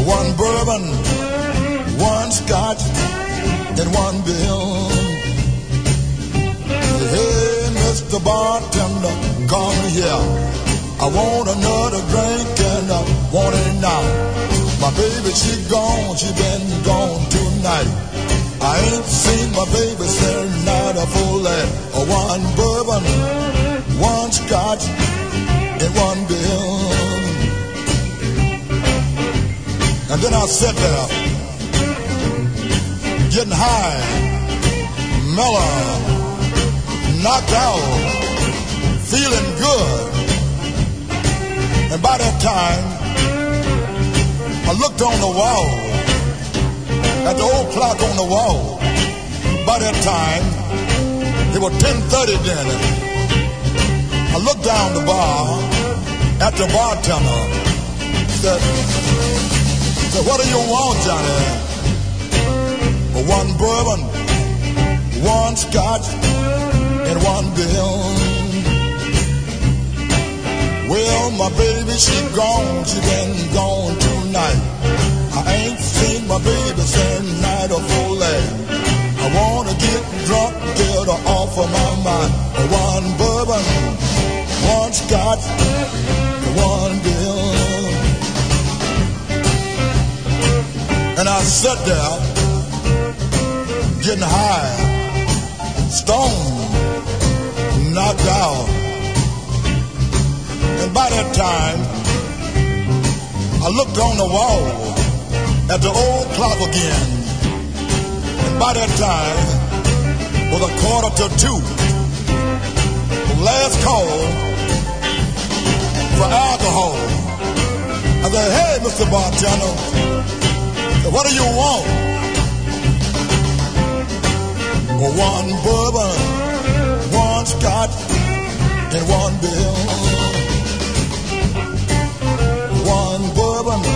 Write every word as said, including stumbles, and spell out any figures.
One bourbon, one scotch, and one bill. Hey, Mister Bartender, come here. I want another drink and I want it now. My baby, she gone, she been gone tonight. I ain't seen my baby since night of full light. One bourbon, one scotch, and one bill. And then I sat there, getting high, mellow, knocked out, feeling good. And by that time, I looked on the wall, at the old clock on the wall. By that time, it was ten thirty then. I looked down the bar at the bartender, said, said, what do you want, Johnny? One bourbon, one scotch, and one bill. Well, my baby, she gone, she been gone tonight. I ain't seen my baby since night of full light. I wanna get drunk, get her off of my mind. One bourbon, one scotch, and one bill. And I sat there, getting high, stoned, knocked out. And by that time, I looked on the wall at the old clock again. And by that time, was a quarter to two. The last call for alcohol. I said, hey, Mister Bartender, what do you want? One bourbon, one scotch, and one bill. One bourbon,